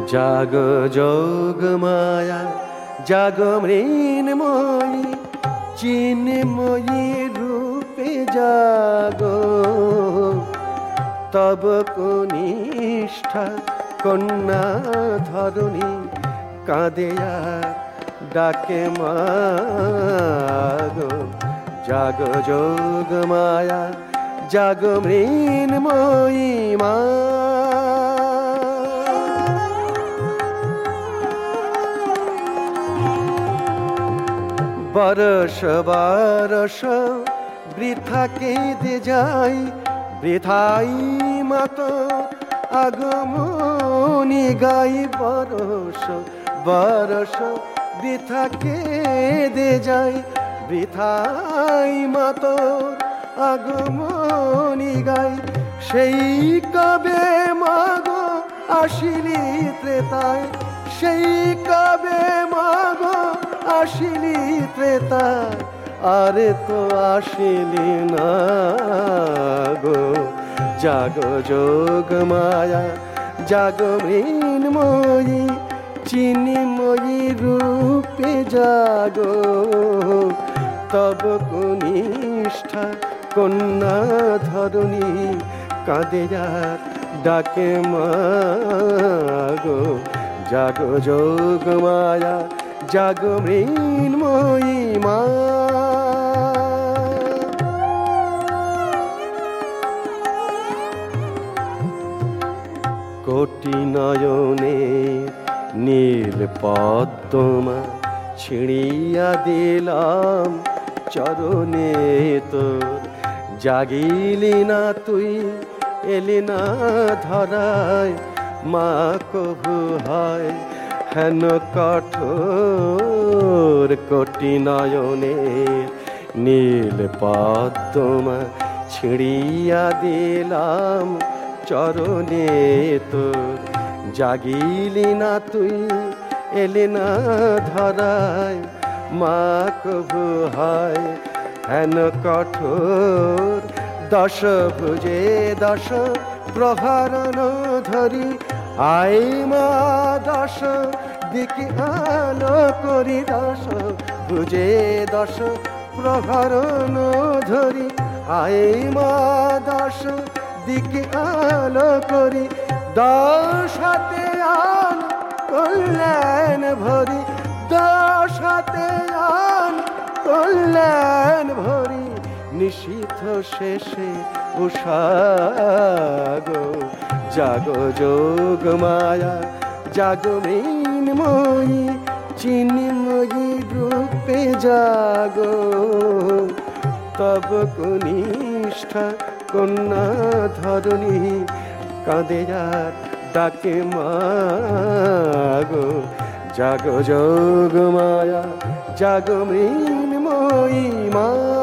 জাগো যোগ মায়া জাগো মৃন্ময়ী চিন্ময়ী রূপে জাগো তব কনিষ্ঠা কন্যা ধরণী কাঁদে আর ডাকে মাগো জাগো যোগ মায়া জাগো মৃন্ময়ী মা। বরষ বরষ বৃথা কেঁদে যাই বৃথাই মাত আগমনী গাই বরষ বরষ বৃথা কেঁদে যাই বৃথাই মাত আগমনী গাই সেই কবে মাগো আসিলি ত্রেতায় সেই কবে মাগো আসিলি ত্রেতায় আরে তো আসিলি না গো জাগো যোগ মায়া জাগো মৃন্ময়ী চিন্ময়ী রূপে জাগো তব কনিষ্ঠা কন্যা ধরণী কাঁদে আর ডাকে মাগো জাগো যোগ মায়া জাগো মৃন্ময়ী মা। কোটি নয়নে নীল পদ্মা ছিঁড়িয়া দিলাম চরণে তোর জাগিলি না তুই এলি না ধরায় মা কভু হয় হেন কঠোর কোটি নয়নে নীল পদ্মা ছিঁড়িয়া দিলাম চরণে তোর জাগিলি না তুই এলি না ধরায় মা কভু হয় হেন কঠোর দশ ভুজে দশ প্রহরণ ধরি আই মা দশ দিকে আলো করি দশ ভুজে দশ প্রহরণ ধরি আই মা দশ দিকে আলো করি দশ হাতে আন কল্যাণ ভরি দশ হাতে আন কল্যাণ ভরি নিশীথ শেষে উষাগো জাগো যোগ মায়া জাগো মৃন্ময়ী চিন্ময়ী রূপে জাগো তব কনিষ্ঠা কন্যা ধরণী কাঁদে আর ডাকে মাগো জাগো যোগ মায়া জাগো মৃন্ময়ী মা।